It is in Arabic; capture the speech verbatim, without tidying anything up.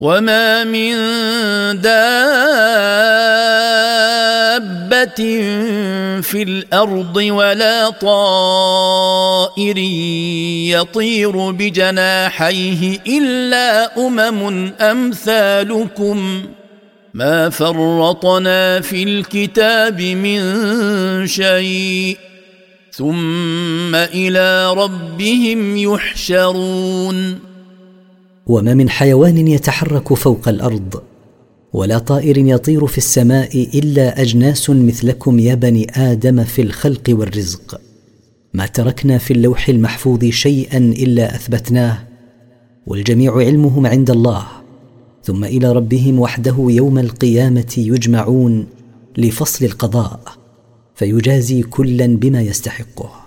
وما من دابة في الأرض ولا طائر يطير بجناحيه إلا أمم أمثالكم ما فرطنا في الكتاب من شيء ثم إلى ربهم يحشرون. وما من حيوان يتحرك فوق الأرض ولا طائر يطير في السماء إلا أجناس مثلكم يا بني آدم في الخلق والرزق، ما تركنا في اللوح المحفوظ شيئا إلا أثبتناه، والجميع علمهم عند الله، ثم إلى ربهم وحده يوم القيامة يجمعون لفصل القضاء فيجازي كلا بما يستحقه.